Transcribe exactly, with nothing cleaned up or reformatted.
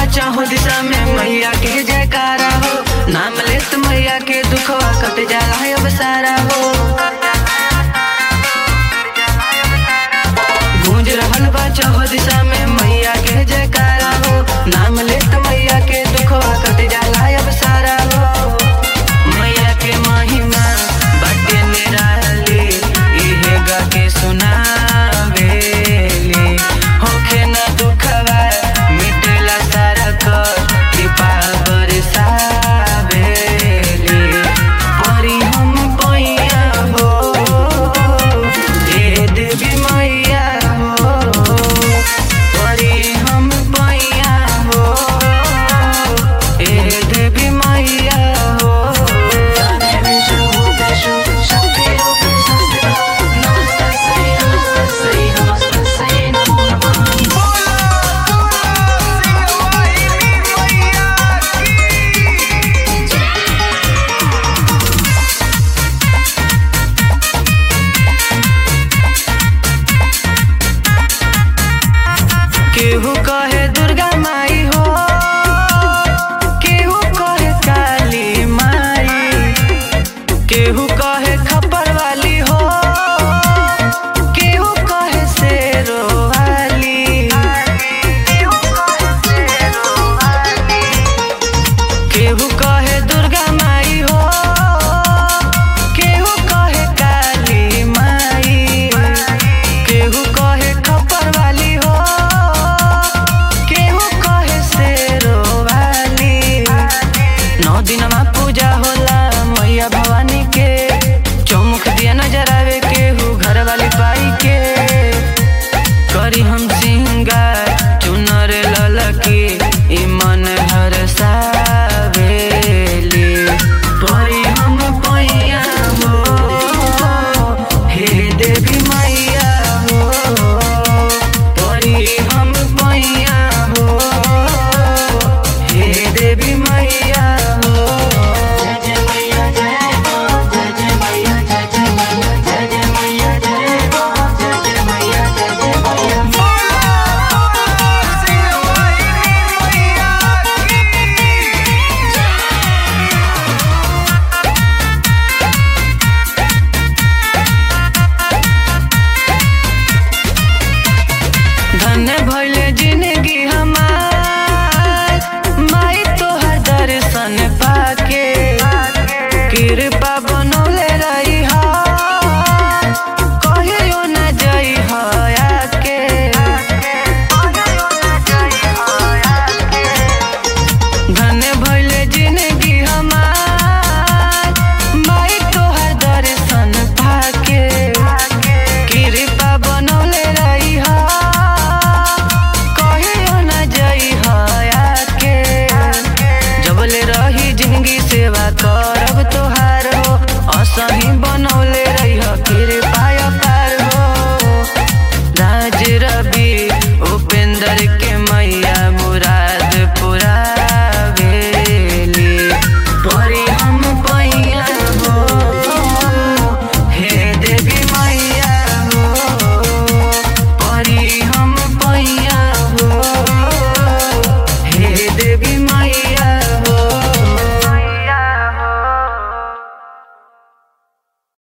चाहो दिशा में मैया के जयकारा हो। नाम लेत मैया के दुखवा कट जाला अब सारा हो। गूंज रहल बा चाहो दिशा में मैया के जयकारा हो। नाम लेत मैया के दुखवा कट जाला अब सारा हो। मैया के महिमा बाटे निराली इहे गा के सुना